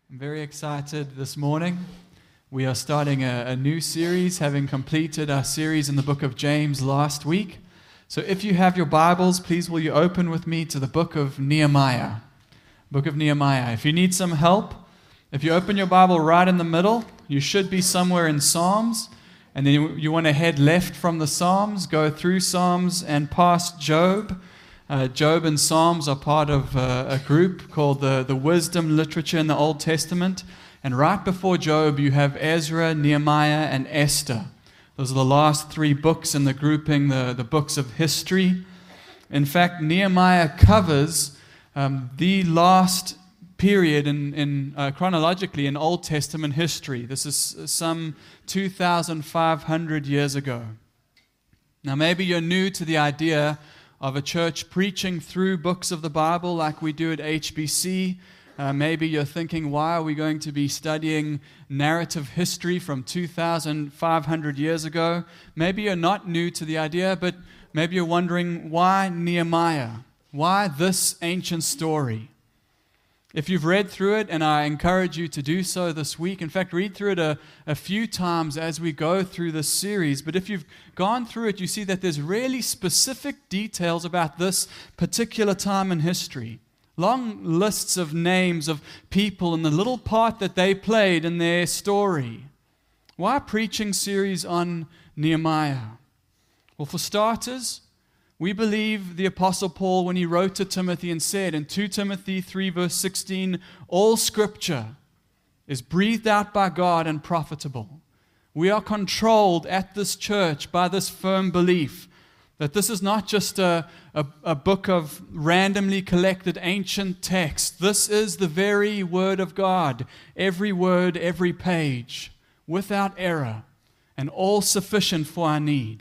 I'm very excited this morning. We are starting a new series, having completed our series in the book of James last week. So if you have your Bibles, please will you open with me to the book of Nehemiah. Book of Nehemiah. If you need some help, if you open your Bible right in the middle, you should be somewhere in Psalms. And then you want to head left from the Psalms, go through Psalms and past Job. Job and Psalms are part of a group called the Wisdom Literature in the Old Testament. And right before Job, you have Ezra, Nehemiah, and Esther. Those are the last three books in the grouping, the books of history. In fact, Nehemiah covers the last period in chronologically in Old Testament history. This is some 2,500 years ago. Now, maybe you're new to the idea of a church preaching through books of the Bible like we do at HBC. Maybe you're thinking, why are we going to be studying narrative history from 2,500 years ago? Maybe you're not new to the idea, but maybe you're wondering, why Nehemiah? Why this ancient story? If you've read through it, and I encourage you to do so this week, in fact, read through it a few times as we go through this series, but if you've gone through it, you see that there's really specific details about this particular time in history. Long lists of names of people and the little part that they played in their story. Why a preaching series on Nehemiah? Well, for starters, we believe the Apostle Paul when he wrote to Timothy and said in 2 Timothy 3 verse 16, all Scripture is breathed out by God and profitable. We are controlled at this church by this firm belief that this is not just a book of randomly collected ancient text. This is the very Word of God, every word, every page, without error, and all sufficient for our need.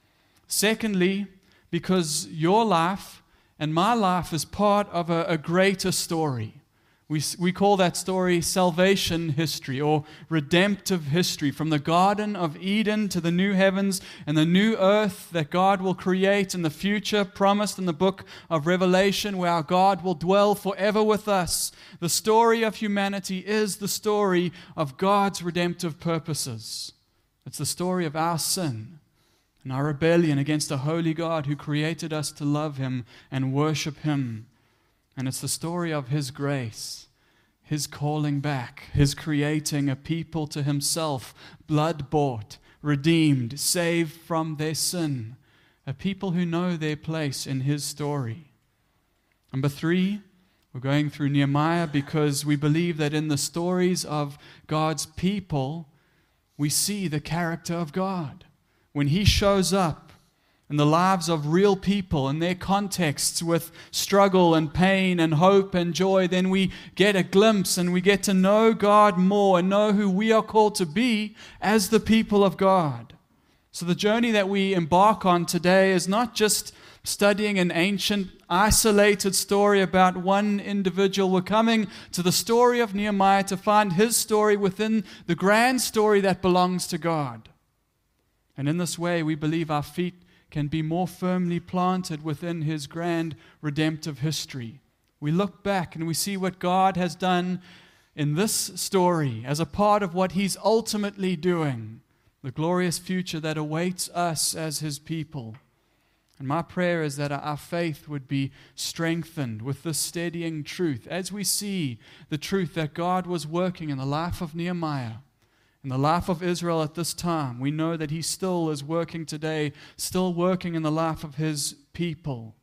Secondly, because your life and my life is part of a greater story. We call that story salvation history or redemptive history, from the Garden of Eden to the new heavens and the new earth that God will create in the future, promised in the book of Revelation, where our God will dwell forever with us. The story of humanity is the story of God's redemptive purposes. It's the story of our sin and our rebellion against a holy God who created us to love Him and worship Him. And it's the story of His grace, His calling back, His creating a people to Himself, blood-bought, redeemed, saved from their sin, a people who know their place in His story. Number 3, we're going through Nehemiah because we believe that in the stories of God's people, we see the character of God. When He shows up in the lives of real people, in their contexts with struggle and pain and hope and joy, then we get a glimpse and we get to know God more and know who we are called to be as the people of God. So the journey that we embark on today is not just studying an ancient, isolated story about one individual. We're coming to the story of Nehemiah to find his story within the grand story that belongs to God. And in this way, we believe our feet can be more firmly planted within His grand redemptive history. We look back and we see what God has done in this story as a part of what He's ultimately doing, the glorious future that awaits us as His people. And my prayer is that our faith would be strengthened with this steadying truth as we see the truth that God was working in the life of Nehemiah. In the life of Israel at this time, we know that He still is working today, still working in the life of His people.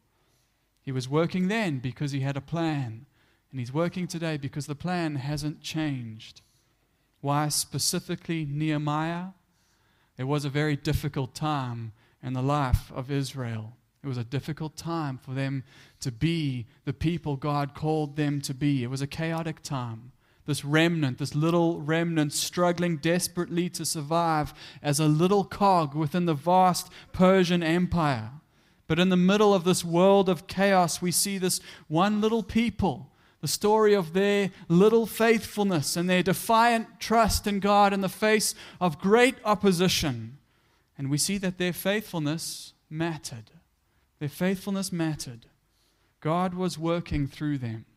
He was working then because He had a plan, and He's working today because the plan hasn't changed. Why specifically Nehemiah? It was a very difficult time in the life of Israel. It was a difficult time for them to be the people God called them to be. It was a chaotic time. This remnant, this little remnant struggling desperately to survive as a little cog within the vast Persian Empire. But in the middle of this world of chaos, we see this one little people, the story of their little faithfulness and their defiant trust in God in the face of great opposition. And we see that their faithfulness mattered. Their faithfulness mattered. God was working through them.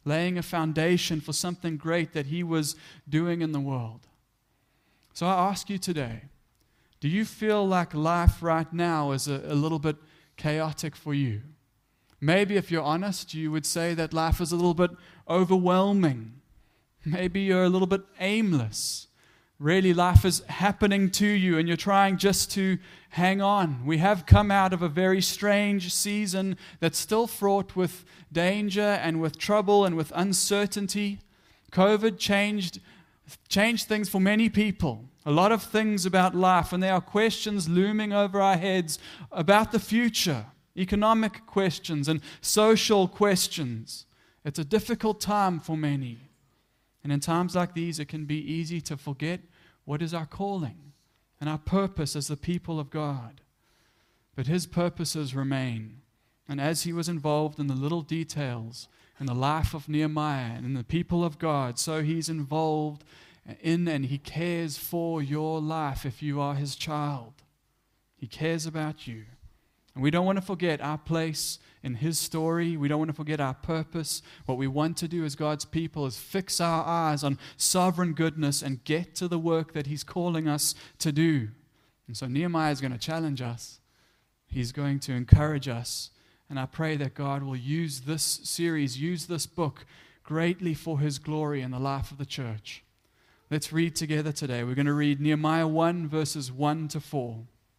laying a foundation for something great that He was doing in the world. So I ask you today, do you feel like life right now is a little bit chaotic for you? Maybe if you're honest, you would say that life is a little bit overwhelming. Maybe you're a little bit aimless. Really, life is happening to you and you're trying just to hang on. We have come out of a very strange season that's still fraught with danger and with trouble and with uncertainty. COVID changed things for many people. A lot of things about life, and there are questions looming over our heads about the future, economic questions and social questions. It's a difficult time for many. And in times like these, it can be easy to forget what is our calling and our purpose as the people of God. But His purposes remain. And as He was involved in the little details in the life of Nehemiah and in the people of God, so He's involved in and He cares for your life if you are His child. He cares about you. And we don't want to forget our place in His story. We don't want to forget our purpose. What we want to do as God's people is fix our eyes on sovereign goodness and get to the work that He's calling us to do. And so Nehemiah is going to challenge us. He's going to encourage us. And I pray that God will use this series, use this book greatly for His glory in the life of the church. Let's read together today. We're going to read Nehemiah 1, verses 1 to 4.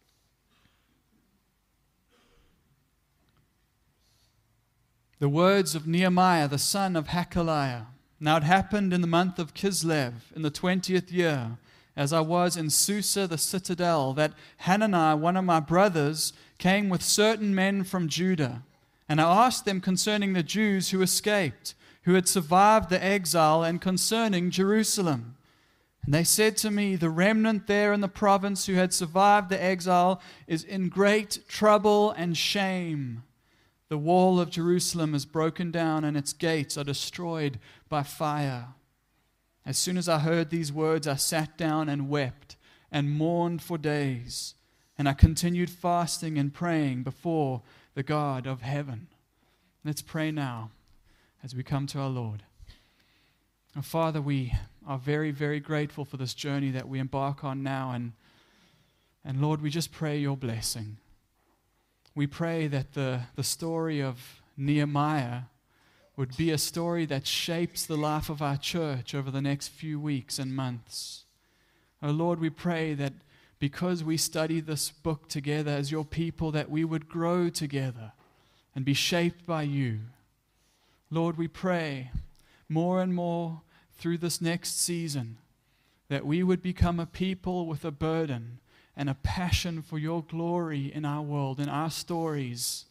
The words of Nehemiah, the son of Hakaliah. Now it happened in the month of Kislev, in the 20th year, as I was in Susa the citadel, that Hanani, one of my brothers, came with certain men from Judah. And I asked them concerning the Jews who escaped, who had survived the exile, and concerning Jerusalem. And they said to me, the remnant there in the province who had survived the exile is in great trouble and shame. The wall of Jerusalem is broken down and its gates are destroyed by fire. As soon as I heard these words, I sat down and wept and mourned for days. And I continued fasting and praying before the God of heaven. Let's pray now as we come to our Lord. Our Father, we are very, very grateful for this journey that we embark on now. And Lord, we just pray your blessing. We pray that the story of Nehemiah would be a story that shapes the life of our church over the next few weeks and months. Oh Lord, we pray that because we study this book together as your people, that we would grow together and be shaped by you. Lord, we pray more and more through this next season that we would become a people with a burden and a passion for your glory in our world, in our stories.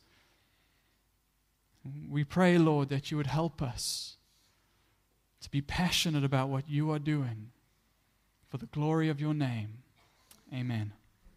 We pray, Lord, that you would help us to be passionate about what you are doing for the glory of your name. Amen.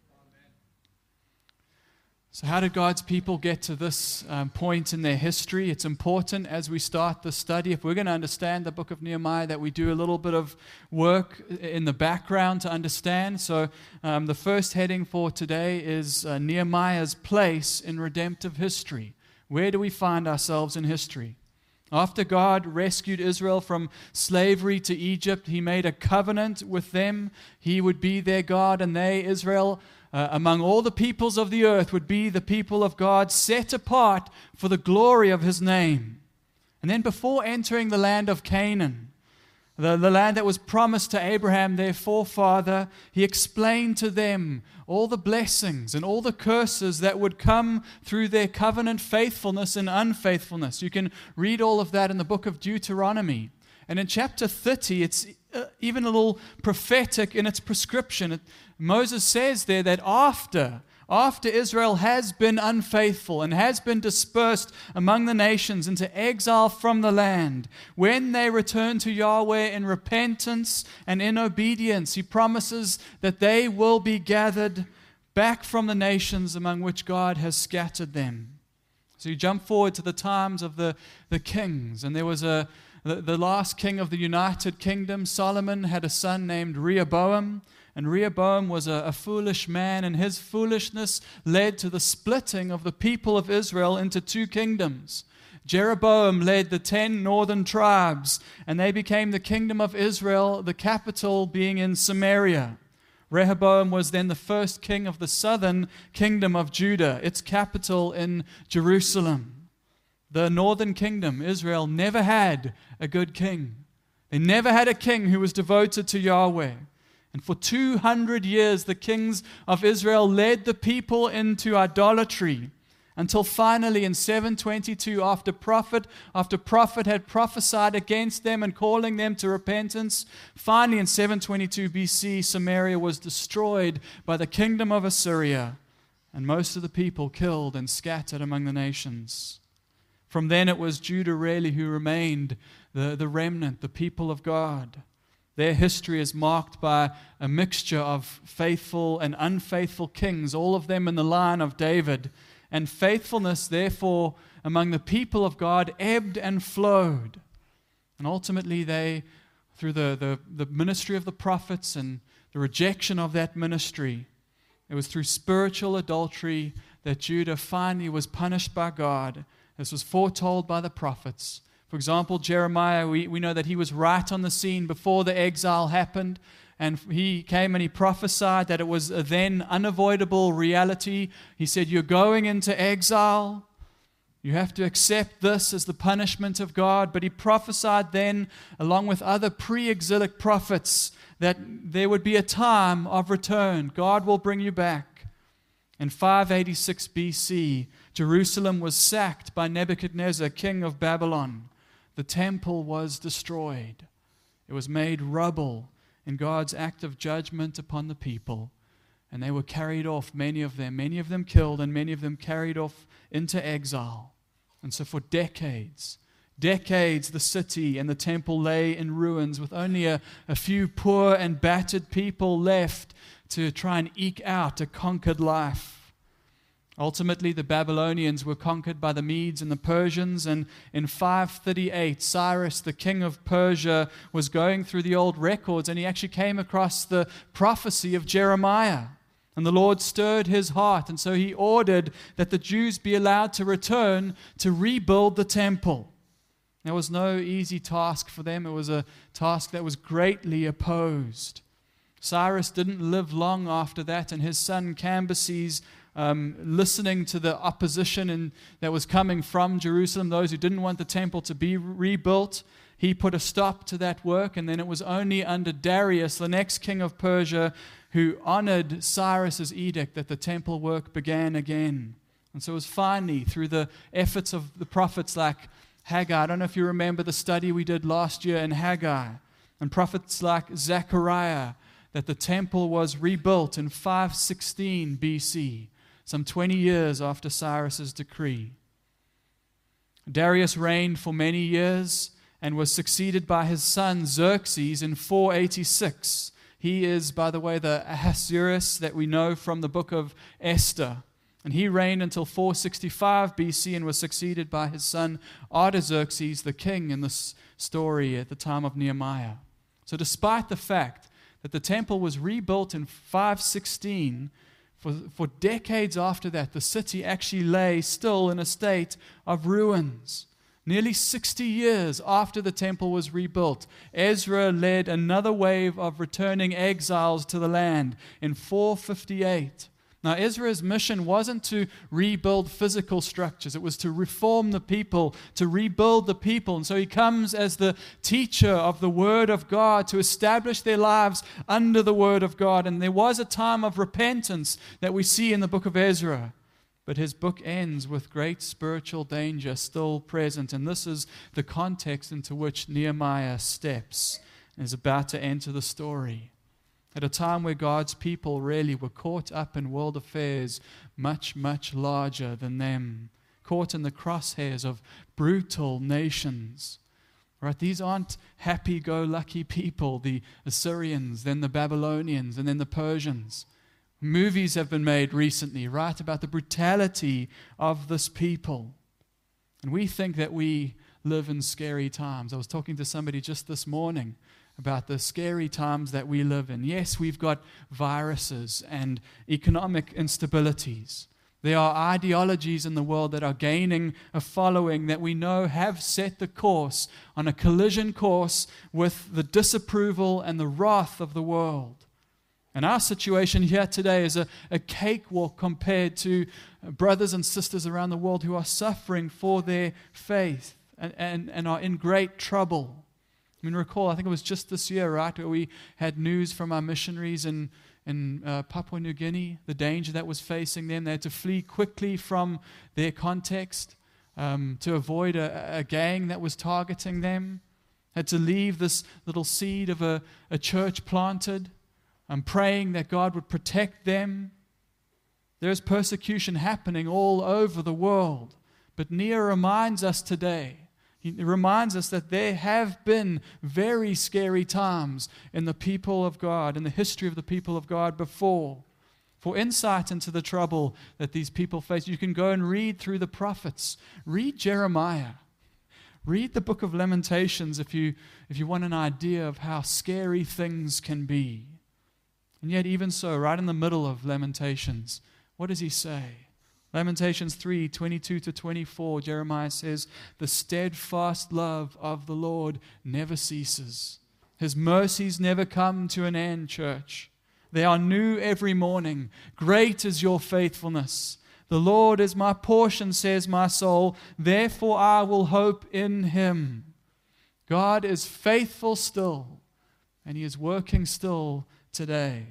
So how did God's people get to this point in their history? It's important as we start the study, if we're going to understand the book of Nehemiah, that we do a little bit of work in the background to understand. So the first heading for today is Nehemiah's place in redemptive history. Where do we find ourselves in history? After God rescued Israel from slavery to Egypt, He made a covenant with them. He would be their God, and they, Israel, among all the peoples of the earth, would be the people of God, set apart for the glory of His name. And then before entering the land of Canaan, the land that was promised to Abraham, their forefather, He explained to them all the blessings and all the curses that would come through their covenant faithfulness and unfaithfulness. You can read all of that in the book of Deuteronomy. And in chapter 30, it's even a little prophetic in its prescription. Moses says there that after Israel has been unfaithful and has been dispersed among the nations into exile from the land, when they return to Yahweh in repentance and in obedience, He promises that they will be gathered back from the nations among which God has scattered them. So you jump forward to the times of the kings, and there was the last king of the United Kingdom. Solomon had a son named Rehoboam. And Rehoboam was a foolish man, and his foolishness led to the splitting of the people of Israel into two kingdoms. Jeroboam led the 10 northern tribes, and they became the kingdom of Israel, the capital being in Samaria. Rehoboam was then the first king of the southern kingdom of Judah, its capital in Jerusalem. The northern kingdom, Israel, never had a good king. They never had a king who was devoted to Yahweh. And for 200 years, the kings of Israel led the people into idolatry, until finally in 722, after prophet had prophesied against them and calling them to repentance, finally in 722 BC, Samaria was destroyed by the kingdom of Assyria, and most of the people killed and scattered among the nations. From then it was Judah really who remained the remnant, the people of God. Their history is marked by a mixture of faithful and unfaithful kings, all of them in the line of David. And faithfulness, therefore, among the people of God ebbed and flowed. And ultimately they, through the ministry of the prophets and the rejection of that ministry, it was through spiritual adultery that Judah finally was punished by God. This was foretold by the prophets. For example, Jeremiah, we know that he was right on the scene before the exile happened. And he came and he prophesied that it was a then unavoidable reality. He said, you're going into exile. You have to accept this as the punishment of God. But he prophesied then, along with other pre-exilic prophets, that there would be a time of return. God will bring you back. In 586 BC, Jerusalem was sacked by Nebuchadnezzar, king of Babylon. The temple was destroyed. It was made rubble in God's act of judgment upon the people. And they were carried off, many of them killed, and many of them carried off into exile. And so for decades, the city and the temple lay in ruins with only a few poor and battered people left to try and eke out a conquered life. Ultimately, the Babylonians were conquered by the Medes and the Persians, and in 538, Cyrus, the king of Persia, was going through the old records, and he actually came across the prophecy of Jeremiah. And the Lord stirred his heart, and so he ordered that the Jews be allowed to return to rebuild the temple. That was no easy task for them. It was a task that was greatly opposed. Cyrus didn't live long after that, and his son Cambyses, listening to the opposition that was coming from Jerusalem, those who didn't want the temple to be rebuilt, he put a stop to that work. And then it was only under Darius, the next king of Persia, who honored Cyrus's edict that the temple work began again. And so it was finally through the efforts of the prophets like Haggai. I don't know if you remember the study we did last year in Haggai, and prophets like Zechariah, that the temple was rebuilt in 516 BC. Some 20 years after Cyrus's decree. Darius reigned for many years and was succeeded by his son Xerxes in 486. He is, by the way, the Ahasuerus that we know from the book of Esther. And he reigned until 465 BC and was succeeded by his son Artaxerxes, the king in this story at the time of Nehemiah. So despite the fact that the temple was rebuilt in 516, for decades after that, the city actually lay still in a state of ruins. Nearly 60 years after the temple was rebuilt, Ezra led another wave of returning exiles to the land in 458. Now, Ezra's mission wasn't to rebuild physical structures. It was to reform the people, to rebuild the people. And so he comes as the teacher of the Word of God to establish their lives under the Word of God. And there was a time of repentance that we see in the book of Ezra. But his book ends with great spiritual danger still present. And this is the context into which Nehemiah steps and is about to enter the story. At a time where God's people really were caught up in world affairs much, much larger than them, caught in the crosshairs of brutal nations. Right? These aren't happy-go-lucky people, the Assyrians, then the Babylonians, and then the Persians. Movies have been made recently, right, about the brutality of this people. And we think that we live in scary times. I was talking to somebody just this morning about the scary times that we live in. Yes, we've got viruses and economic instabilities, There are ideologies in the world that are gaining a following that we know have set the course on a collision course with the disapproval and the wrath of the world. And our situation here today is a cakewalk compared to brothers and sisters around the world who are suffering for their faith and are in great trouble. I mean, recall, I think it was just this year, right, where we had news from our missionaries in Papua New Guinea, the danger that was facing them. They had to flee quickly from their context to avoid a gang that was targeting them. Had to leave this little seed of a church planted, praying that God would protect them. There's persecution happening all over the world. But Nehemiah reminds us today, he reminds us that there have been very scary times in the people of God, in the history of the people of God before. For insight into the trouble that these people face, you can go and read through the prophets. Read Jeremiah. Read the book of Lamentations if you want an idea of how scary things can be. And yet even so, right in the middle of Lamentations, what does he say? Lamentations 3:22-24, Jeremiah says, "The steadfast love of the Lord never ceases. His mercies never come to an end," church. "They are new every morning. Great is your faithfulness. The Lord is my portion," says my soul. "Therefore I will hope in him." God is faithful still, and he is working still today.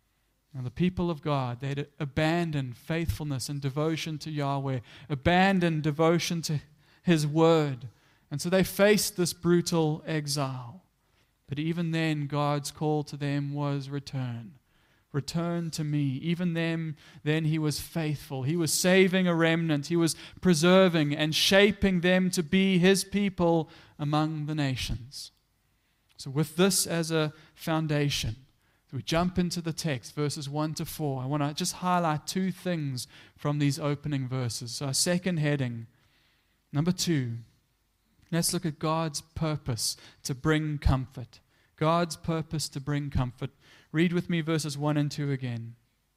And the people of God, they had abandoned faithfulness and devotion to Yahweh, abandoned devotion to his word. And so they faced this brutal exile. But even then, God's call to them was return. Return to me. Even then he was faithful. He was saving a remnant. He was preserving and shaping them to be his people among the nations. So with this as a foundation, we jump into the text, verses 1-4. I want to just highlight two things from these opening verses. So our second heading, number 2, let's look at God's purpose to bring comfort. God's purpose to bring comfort. Read with me verses 1 and 2 again.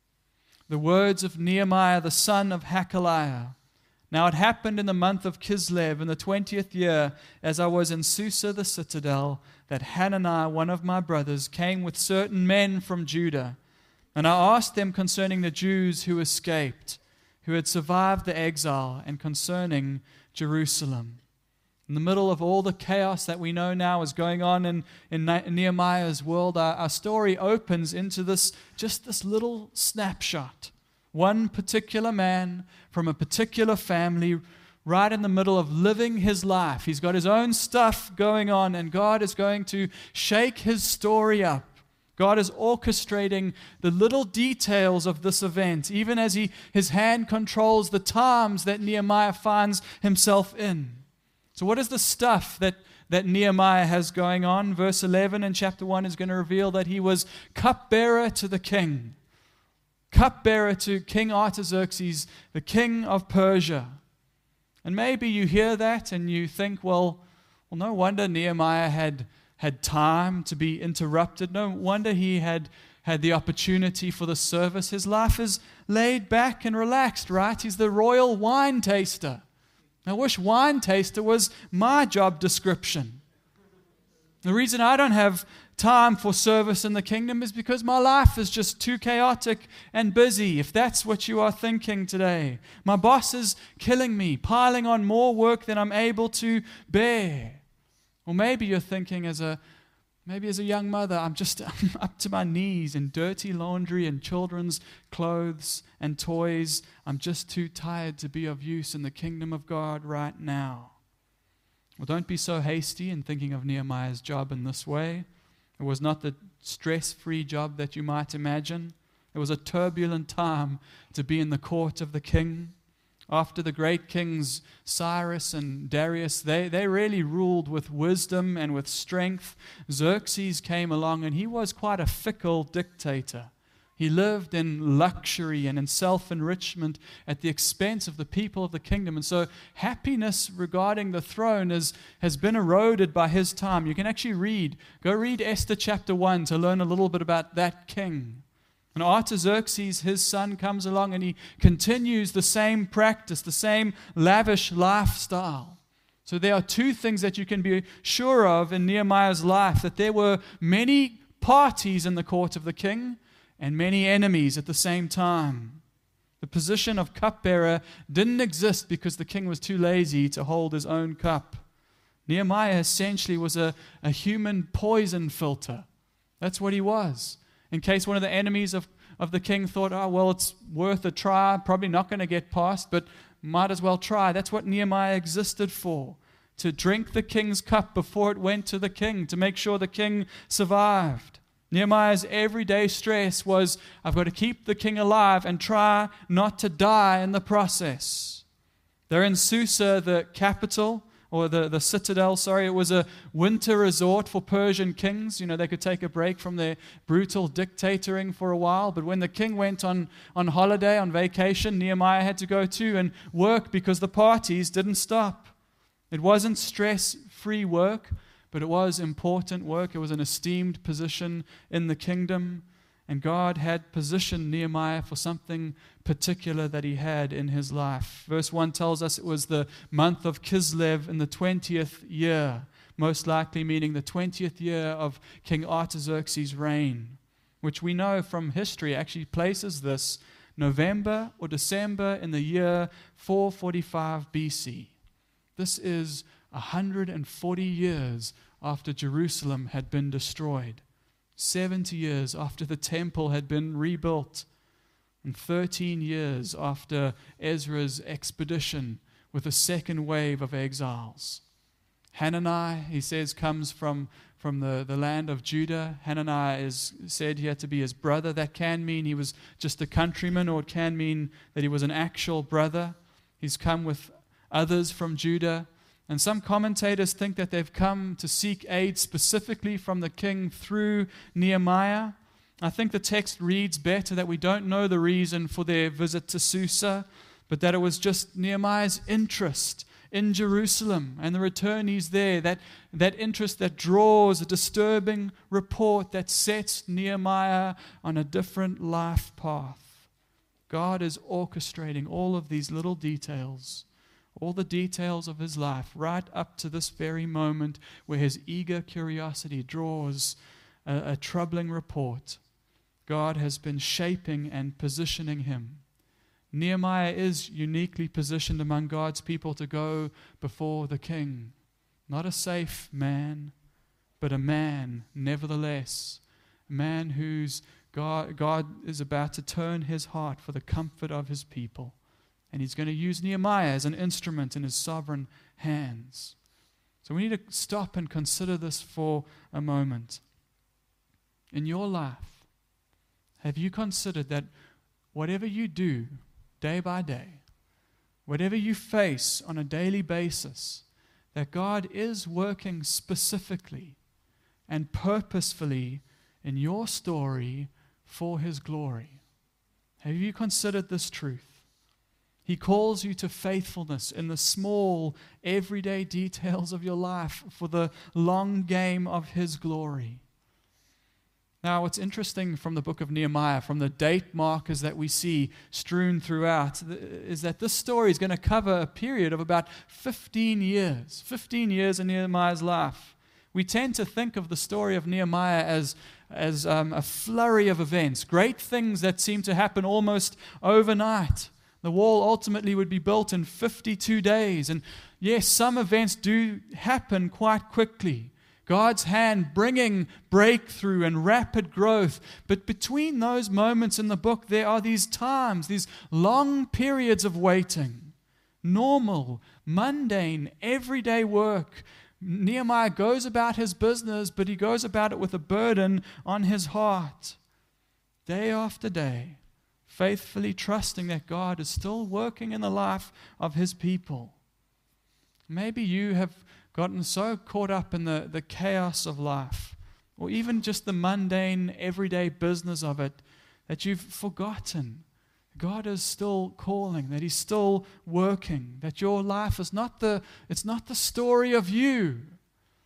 The words of Nehemiah, the son of Hakaliah. Now it happened in the month of Kislev, in the 20th year, as I was in Susa the citadel, that Hananiah, one of my brothers, came with certain men from Judah. And I asked them concerning the Jews who escaped, who had survived the exile, and concerning Jerusalem. In the middle of all the chaos that we know now is going on in Nehemiah's world, our story opens into this little snapshot. One particular man from a particular family right in the middle of living his life. He's got his own stuff going on, and God is going to shake his story up. God is orchestrating the little details of this event, even as his hand controls the times that Nehemiah finds himself in. So what is the stuff that Nehemiah has going on? Verse 11 in chapter 1 is going to reveal that he was cupbearer to the king. Cupbearer to King Artaxerxes, the king of Persia. And maybe you hear that and you think, well, no wonder Nehemiah had time to be interrupted. No wonder he had the opportunity for the service. His life is laid back and relaxed, right? He's the royal wine taster. I wish wine taster was my job description. The reason I don't have time for service in the kingdom is because my life is just too chaotic and busy, if that's what you are thinking today. My boss is killing me, piling on more work than I'm able to bear. Or maybe you're thinking as a young mother, I'm up to my knees in dirty laundry and children's clothes and toys. I'm just too tired to be of use in the kingdom of God right now. Well, don't be so hasty in thinking of Nehemiah's job in this way. It was not the stress-free job that you might imagine. It was a turbulent time to be in the court of the king. After the great kings Cyrus and Darius, they really ruled with wisdom and with strength. Xerxes came along, and he was quite a fickle dictator. He lived in luxury and in self-enrichment at the expense of the people of the kingdom. And so happiness regarding the throne has been eroded by his time. You can actually go read Esther chapter 1 to learn a little bit about that king. And Artaxerxes, his son, comes along and he continues the same practice, the same lavish lifestyle. So there are two things that you can be sure of in Nehemiah's life, that there were many parties in the court of the king and many enemies at the same time. The position of cupbearer didn't exist because the king was too lazy to hold his own cup. Nehemiah essentially was a human poison filter. That's what he was. In case one of the enemies of the king thought, oh, well, it's worth a try, probably not going to get past, but might as well try. That's what Nehemiah existed for, to drink the king's cup before it went to the king, to make sure the king survived. Nehemiah's everyday stress was, I've got to keep the king alive and try not to die in the process. They're in Susa, the capital, or the citadel, it was a winter resort for Persian kings. They could take a break from their brutal dictatoring for a while. But when the king went on holiday, on vacation, Nehemiah had to go too and work because the parties didn't stop. It wasn't stress-free work, but it was important work. It was an esteemed position in the kingdom. And God had positioned Nehemiah for something particular that he had in his life. Verse 1 tells us it was the month of Kislev in the 20th year, most likely meaning the 20th year of King Artaxerxes' reign, which we know from history actually places this November or December in the year 445 BC. This is 140 years after Jerusalem had been destroyed. 70 years after the temple had been rebuilt, and 13 years after Ezra's expedition with a second wave of exiles. Hanani, he says, comes from the land of Judah. Hanani is said here to be his brother. That can mean he was just a countryman, or it can mean that he was an actual brother. He's come with others from Judah. And some commentators think that they've come to seek aid specifically from the king through Nehemiah. I think the text reads better that we don't know the reason for their visit to Susa, but that it was just Nehemiah's interest in Jerusalem and the returnees there, that interest that draws a disturbing report that sets Nehemiah on a different life path. God is orchestrating all of these little details, all the details of his life, right up to this very moment where his eager curiosity draws a troubling report. God has been shaping and positioning him. Nehemiah is uniquely positioned among God's people to go before the king. Not a safe man, but a man, nevertheless. A man whose God is about to turn his heart for the comfort of his people. And he's going to use Nehemiah as an instrument in his sovereign hands. So we need to stop and consider this for a moment. In your life, have you considered that whatever you do day by day, whatever you face on a daily basis, that God is working specifically and purposefully in your story for his glory? Have you considered this truth? He calls you to faithfulness in the small, everyday details of your life for the long game of his glory. Now, what's interesting from the book of Nehemiah, from the date markers that we see strewn throughout, is that this story is going to cover a period of about 15 years. 15 years in Nehemiah's life. We tend to think of the story of Nehemiah as a flurry of events, great things that seem to happen almost overnight. The wall ultimately would be built in 52 days. And yes, some events do happen quite quickly. God's hand bringing breakthrough and rapid growth. But between those moments in the book, there are these times, these long periods of waiting. Normal, mundane, everyday work. Nehemiah goes about his business, but he goes about it with a burden on his heart. Day after day, faithfully trusting that God is still working in the life of his people. Maybe you have gotten so caught up in the chaos of life, or even just the mundane, everyday business of it, that you've forgotten God is still calling, that he's still working, that your life is it's not the story of you.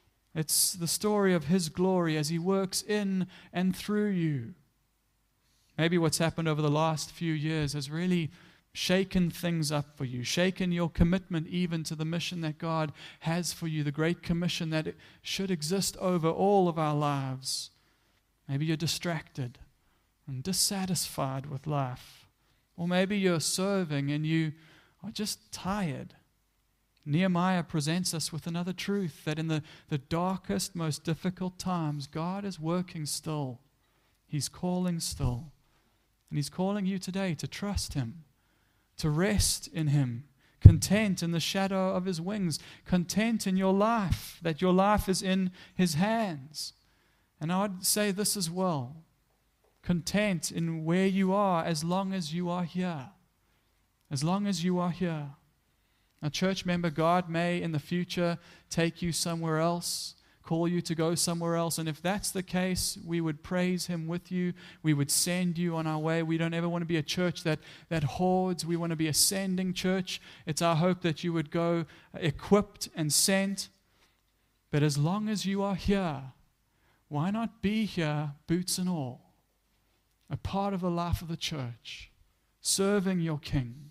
It's the story of his glory as he works in and through you. Maybe what's happened over the last few years has really shaken things up for you, shaken your commitment even to the mission that God has for you, the great commission that it should exist over all of our lives. Maybe you're distracted and dissatisfied with life. Or maybe you're serving and you are just tired. Nehemiah presents us with another truth, that in the darkest, most difficult times, God is working still. He's calling still. And He's calling you today to trust Him, to rest in Him, content in the shadow of His wings, content in your life, that your life is in His hands. And I would say this as well, content in where you are as long as you are here. As long as you are here. A church member, God may in the future take you somewhere else, call you to go somewhere else. And if that's the case, we would praise Him with you. We would send you on our way. We don't ever want to be a church that hoards. We want to be a sending church. It's our hope that you would go equipped and sent. But as long as you are here, why not be here, boots and all, a part of the life of the church, serving your King?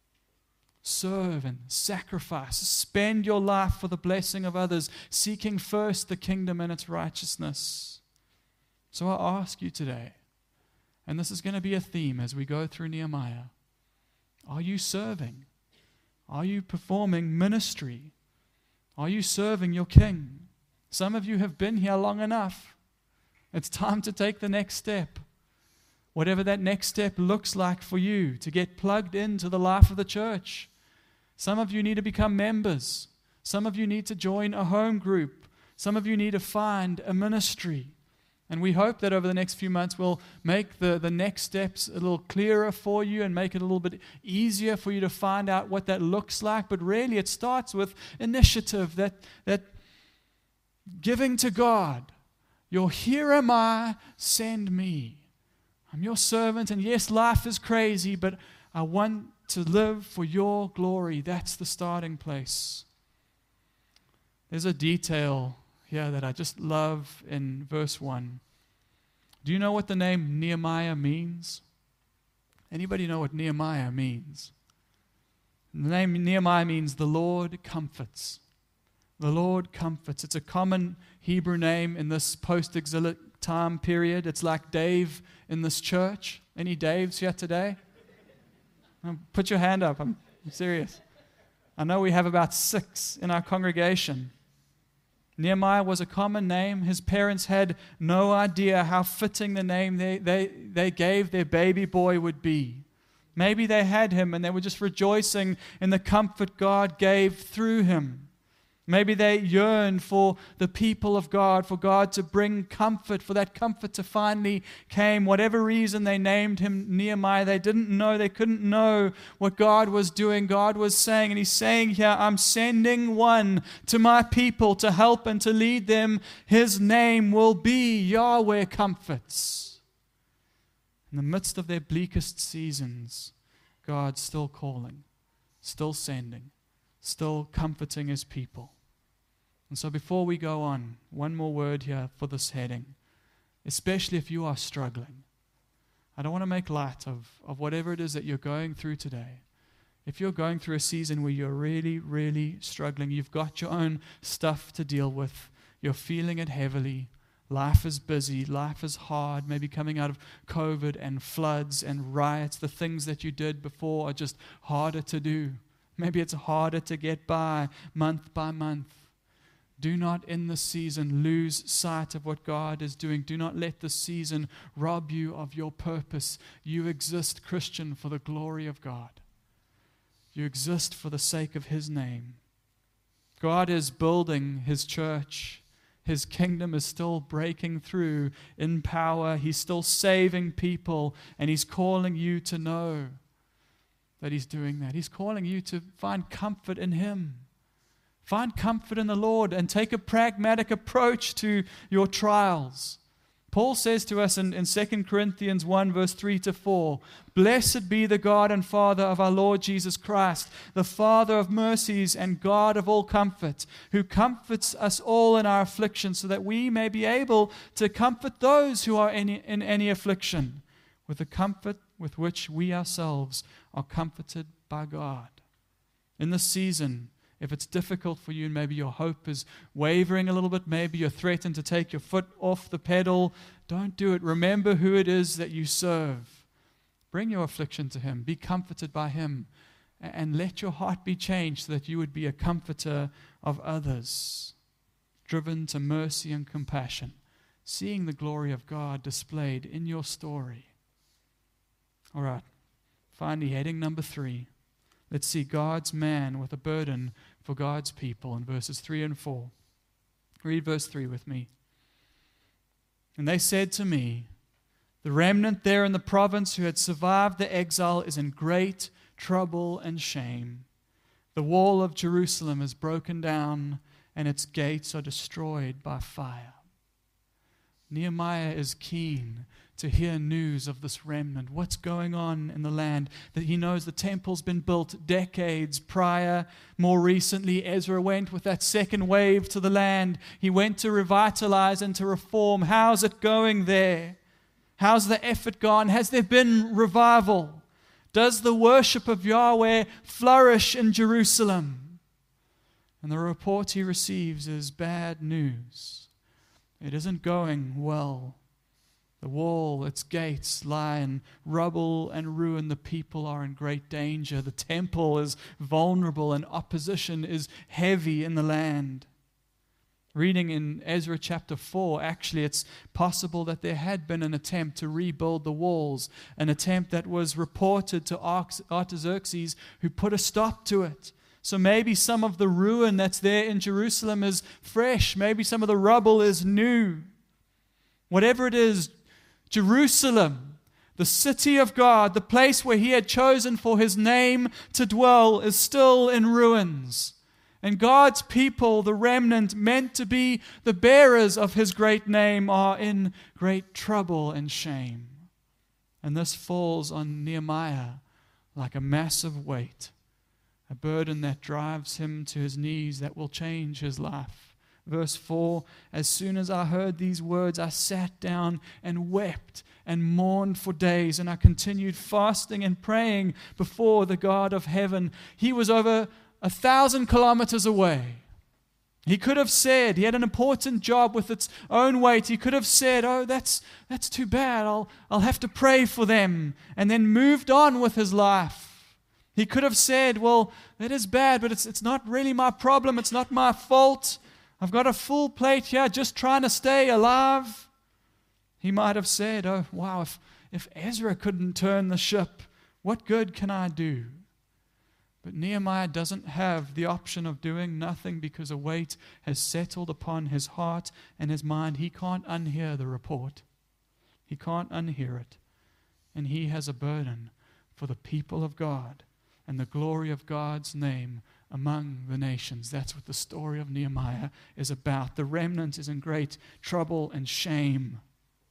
Serve and sacrifice. Spend your life for the blessing of others, seeking first the kingdom and its righteousness. So I ask you today, and this is going to be a theme as we go through Nehemiah, are you serving? Are you performing ministry? Are you serving your King? Some of you have been here long enough. It's time to take the next step. Whatever that next step looks like for you, to get plugged into the life of the church. Some of you need to become members. Some of you need to join a home group. Some of you need to find a ministry. And we hope that over the next few months we'll make the next steps a little clearer for you and make it a little bit easier for you to find out what that looks like. But really it starts with initiative, that giving to God. Your here am I, send me. I'm your servant, and yes, life is crazy, but I want to live for your glory. That's the starting place. There's a detail here that I just love in verse 1. Do you know what the name Nehemiah means? Anybody know what Nehemiah means? The name Nehemiah means the Lord comforts. The Lord comforts. It's a common Hebrew name in this post-exilic time period. It's like Dave in this church. Any Daves here today? Put your hand up. I'm serious. I know we have about 6 in our congregation. Nehemiah was a common name. His parents had no idea how fitting the name they gave their baby boy would be. Maybe they had him and they were just rejoicing in the comfort God gave through him. Maybe they yearned for the people of God, for God to bring comfort, for that comfort to finally came. Whatever reason they named him Nehemiah, they couldn't know what God was doing. God was saying, and He's saying here, I'm sending one to my people to help and to lead them. His name will be Yahweh Comforts. In the midst of their bleakest seasons, God's still calling, still sending, still comforting His people. And so before we go on, one more word here for this heading, especially if you are struggling. I don't want to make light of whatever it is that you're going through today. If you're going through a season where you're really, really struggling, you've got your own stuff to deal with, you're feeling it heavily, life is busy, life is hard, maybe coming out of COVID and floods and riots, the things that you did before are just harder to do. Maybe it's harder to get by month by month. Do not in this season lose sight of what God is doing. Do not let this season rob you of your purpose. You exist, Christian, for the glory of God. You exist for the sake of His name. God is building His church. His kingdom is still breaking through in power. He's still saving people, and He's calling you to know that He's doing that. He's calling you to find comfort in Him. Find comfort in the Lord and take a pragmatic approach to your trials. Paul says to us in 2 Corinthians 1 verse 3-4, Blessed be the God and Father of our Lord Jesus Christ, the Father of mercies and God of all comfort, who comforts us all in our affliction, so that we may be able to comfort those who are in any affliction, with the comfort with which we ourselves are comforted by God. In this season, if it's difficult for you and maybe your hope is wavering a little bit, maybe you're threatened to take your foot off the pedal, don't do it. Remember who it is that you serve. Bring your affliction to Him. Be comforted by Him. And let your heart be changed so that you would be a comforter of others, driven to mercy and compassion, seeing the glory of God displayed in your story. All right, finally, heading number 3. Let's see God's man with a burden for God's people in verses 3 and 4. Read verse 3 with me. And they said to me, the remnant there in the province who had survived the exile is in great trouble and shame. The wall of Jerusalem is broken down, and its gates are destroyed by fire. Nehemiah is keen to hear news of this remnant, what's going on in the land, that he knows the temple's been built decades prior. More recently, Ezra went with that second wave to the land. He went to revitalize and to reform. How's it going there? How's the effort gone? Has there been revival? Does the worship of Yahweh flourish in Jerusalem? And the report he receives is bad news. It isn't going well. The wall, its gates lie in rubble and ruin. The people are in great danger. The temple is vulnerable and opposition is heavy in the land. Reading in Ezra chapter 4, actually it's possible that there had been an attempt to rebuild the walls, an attempt that was reported to Artaxerxes, who put a stop to it. So maybe some of the ruin that's there in Jerusalem is fresh. Maybe some of the rubble is new. Whatever it is, Jerusalem, the city of God, the place where He had chosen for His name to dwell, is still in ruins. And God's people, the remnant, meant to be the bearers of His great name, are in great trouble and shame. And this falls on Nehemiah like a massive weight, a burden that drives him to his knees, that will change his life. Verse 4, as soon as I heard these words, I sat down and wept and mourned for days, and I continued fasting and praying before the God of heaven. He was over 1,000 kilometers away. He could have said, he had an important job with its own weight. He could have said, oh, that's too bad. I'll have to pray for them, and then moved on with his life. He could have said, well, that is bad, but it's not really my problem. It's not my fault. I've got a full plate here, just trying to stay alive. He might have said, oh, wow, if Ezra couldn't turn the ship, what good can I do? But Nehemiah doesn't have the option of doing nothing because a weight has settled upon his heart and his mind. He can't unhear the report. He can't unhear it. And he has a burden for the people of God and the glory of God's name among the nations. That's what the story of Nehemiah is about. The remnant is in great trouble and shame.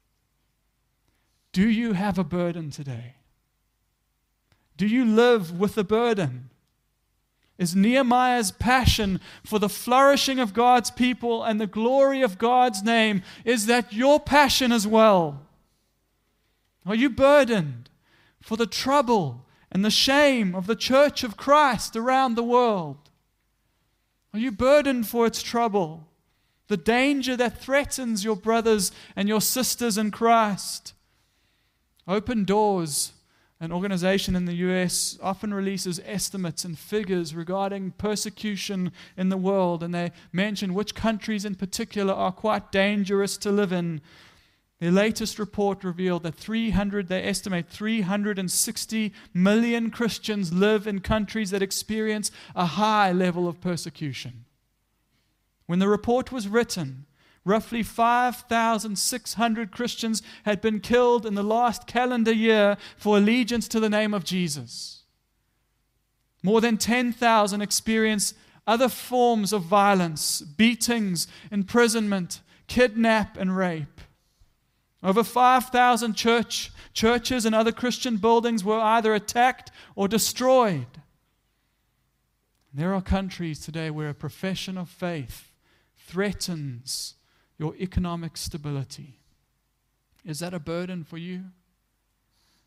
Do you have a burden today? Do you live with a burden? Is Nehemiah's passion for the flourishing of God's people and the glory of God's name, is that your passion as well? Are you burdened for the trouble and the shame of the church of Christ around the world? Are you burdened for its trouble, the danger that threatens your brothers and your sisters in Christ? Open Doors, an organization in the U.S., often releases estimates and figures regarding persecution in the world, and they mention which countries in particular are quite dangerous to live in. Their latest report revealed that they estimate 360 million Christians live in countries that experience a high level of persecution. When the report was written, roughly 5,600 Christians had been killed in the last calendar year for allegiance to the name of Jesus. More than 10,000 experienced other forms of violence, beatings, imprisonment, kidnap, and rape. Over 5,000 churches and other Christian buildings were either attacked or destroyed. There are countries today where a profession of faith threatens your economic stability. Is that a burden for you?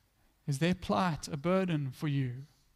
Is their plight a burden for you?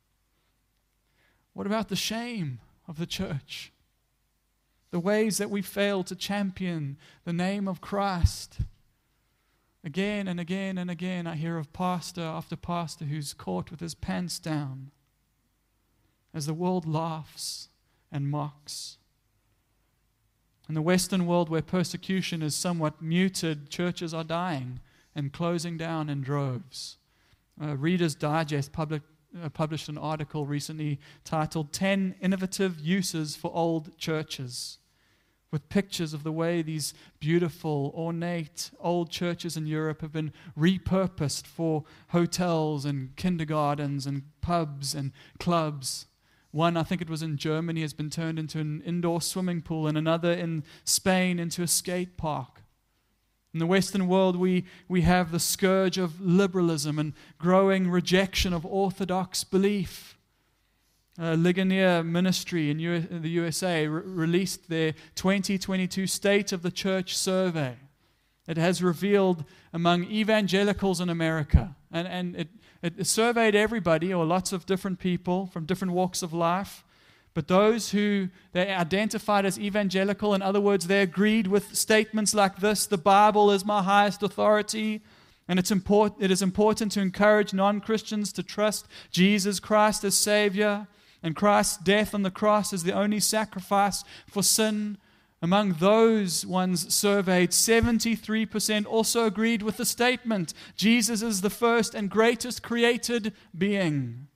What about the shame of the church? The ways that we fail to champion the name of Christ. Again and again and again, I hear of pastor after pastor who's caught with his pants down as the world laughs and mocks. In the Western world, where persecution is somewhat muted, churches are dying and closing down in droves. Reader's Digest published an article recently titled 10 Innovative Uses for Old Churches, with pictures of the way these beautiful, ornate old churches in Europe have been repurposed for hotels and kindergartens and pubs and clubs. One, I think it was in Germany, has been turned into an indoor swimming pool, and another in Spain into a skate park. In the Western world, we have the scourge of liberalism and growing rejection of orthodox belief. Ligonier Ministry in the USA released their 2022 State of the Church survey. It has revealed among evangelicals in America, and it surveyed everybody, or lots of different people from different walks of life, but those who they identified as evangelical, in other words, they agreed with statements like this: the Bible is my highest authority, and it is important to encourage non-Christians to trust Jesus Christ as Savior, and Christ's death on the cross is the only sacrifice for sin. Among those ones surveyed, 73% also agreed with the statement: Jesus is the first and greatest created being.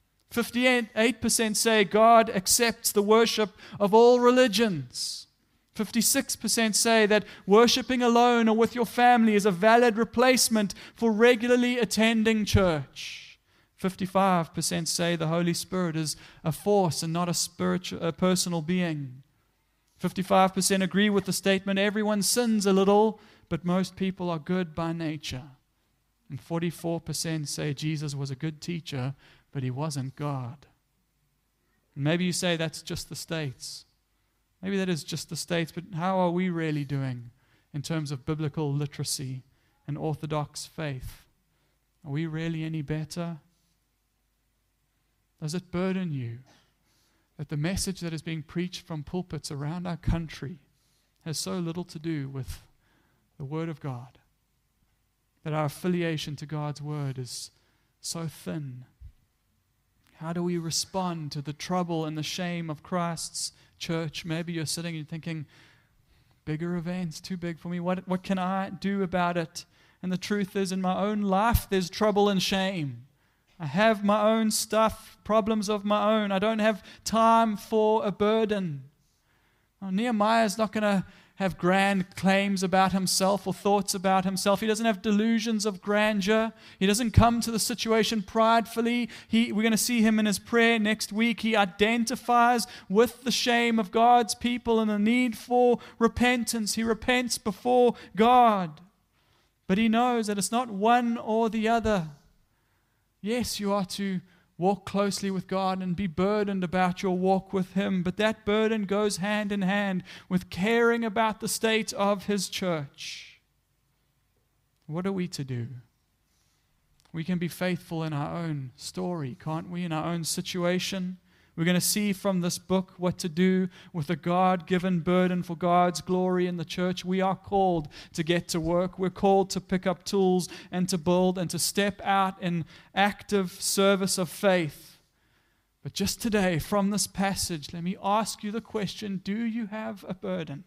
58% say God accepts the worship of all religions. 56% say that worshiping alone or with your family is a valid replacement for regularly attending church. 55% say the Holy Spirit is a force and not a personal being. 55% agree with the statement, everyone sins a little, but most people are good by nature. And 44% say Jesus was a good teacher, but he wasn't God. And maybe you say that's just the States. Maybe that is just the States, but how are we really doing in terms of biblical literacy and orthodox faith? Are we really any better? Does it burden you that the message that is being preached from pulpits around our country has so little to do with the Word of God? That our affiliation to God's Word is so thin? How do we respond to the trouble and the shame of Christ's church? Maybe you're sitting and thinking, bigger events, too big for me. What can I do about it? And the truth is, in my own life, there's trouble and shame. I have my own stuff, problems of my own. I don't have time for a burden. Nehemiah is not going to have grand claims about himself or thoughts about himself. He doesn't have delusions of grandeur. He doesn't come to the situation pridefully. We're going to see him in his prayer next week. He identifies with the shame of God's people and the need for repentance. He repents before God. But he knows that it's not one or the other. Yes, you are to walk closely with God and be burdened about your walk with Him, but that burden goes hand in hand with caring about the state of His church. What are we to do? We can be faithful in our own story, can't we? In our own situation. We're going to see from this book what to do with a God-given burden for God's glory in the church. We are called to get to work. We're called to pick up tools and to build and to step out in active service of faith. But just today, from this passage, let me ask you the question, do you have a burden?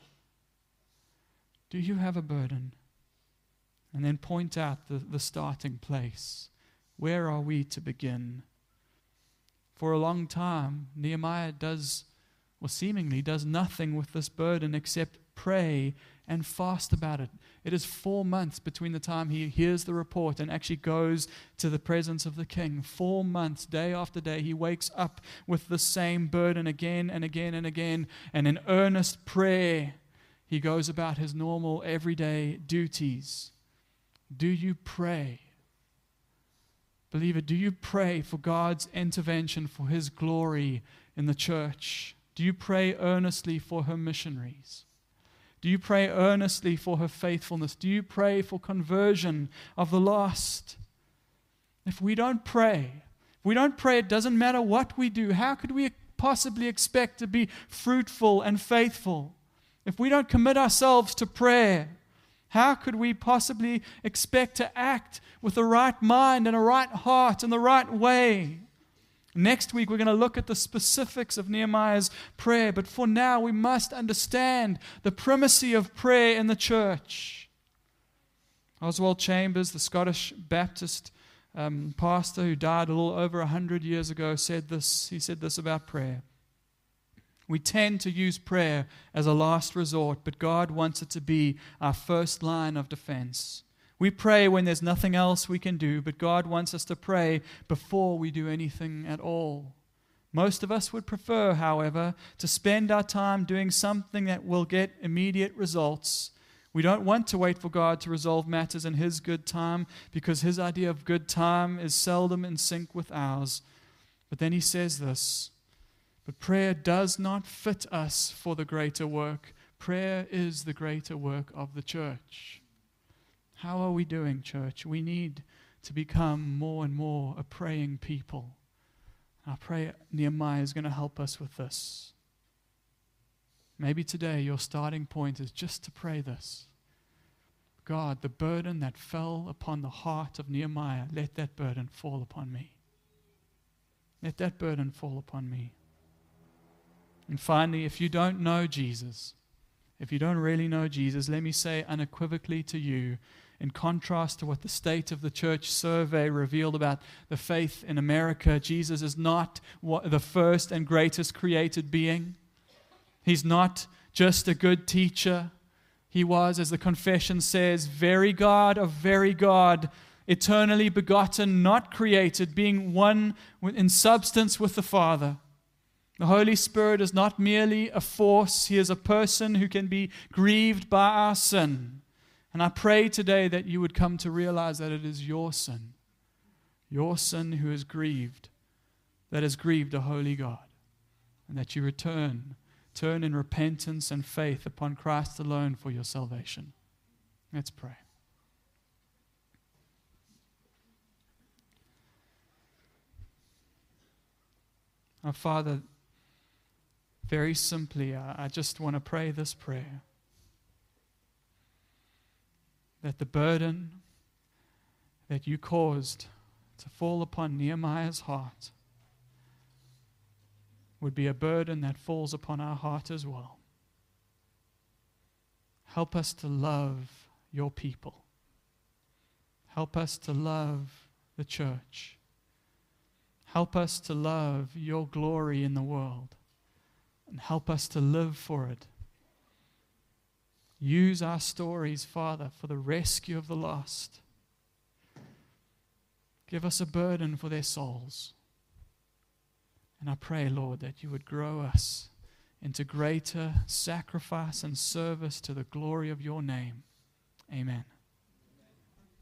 Do you have a burden? And then point out the starting place. Where are we to begin? For a long time, Nehemiah seemingly does nothing with this burden except pray and fast about it. It is 4 months between the time he hears the report and actually goes to the presence of the king. 4 months, day after day, he wakes up with the same burden again and again and again. And in earnest prayer, he goes about his normal everyday duties. Do you pray? Believer, do you pray for God's intervention for His glory in the church? Do you pray earnestly for her missionaries? Do you pray earnestly for her faithfulness? Do you pray for conversion of the lost? If we don't pray, it doesn't matter what we do. How could we possibly expect to be fruitful and faithful? If we don't commit ourselves to prayer, how could we possibly expect to act with the right mind and a right heart and the right way? Next week, we're going to look at the specifics of Nehemiah's prayer. But for now, we must understand the primacy of prayer in the church. Oswald Chambers, the Scottish Baptist pastor who died a little over 100 years ago, said this. He said this about prayer. We tend to use prayer as a last resort, but God wants it to be our first line of defense. We pray when there's nothing else we can do, but God wants us to pray before we do anything at all. Most of us would prefer, however, to spend our time doing something that will get immediate results. We don't want to wait for God to resolve matters in His good time, because His idea of good time is seldom in sync with ours. But then He says this, but prayer does not fit us for the greater work. Prayer is the greater work of the church. How are we doing, church? We need to become more and more a praying people. I pray Nehemiah is going to help us with this. Maybe today your starting point is just to pray this. God, the burden that fell upon the heart of Nehemiah, let that burden fall upon me. Let that burden fall upon me. And finally, if you don't know Jesus, if you don't really know Jesus, let me say unequivocally to you, in contrast to what the State of the Church survey revealed about the faith in America, Jesus is not the first and greatest created being. He's not just a good teacher. He was, as the confession says, very God of very God, eternally begotten, not created, being one in substance with the Father. The Holy Spirit is not merely a force. He is a person who can be grieved by our sin. And I pray today that you would come to realize that it is your sin who is grieved, that has grieved a holy God, and that you turn in repentance and faith upon Christ alone for your salvation. Let's pray. Our Father, very simply, I just want to pray this prayer. That the burden that you caused to fall upon Nehemiah's heart would be a burden that falls upon our heart as well. Help us to love your people. Help us to love the church. Help us to love your glory in the world. And help us to live for it. Use our stories, Father, for the rescue of the lost. Give us a burden for their souls. And I pray, Lord, that you would grow us into greater sacrifice and service to the glory of your name. Amen.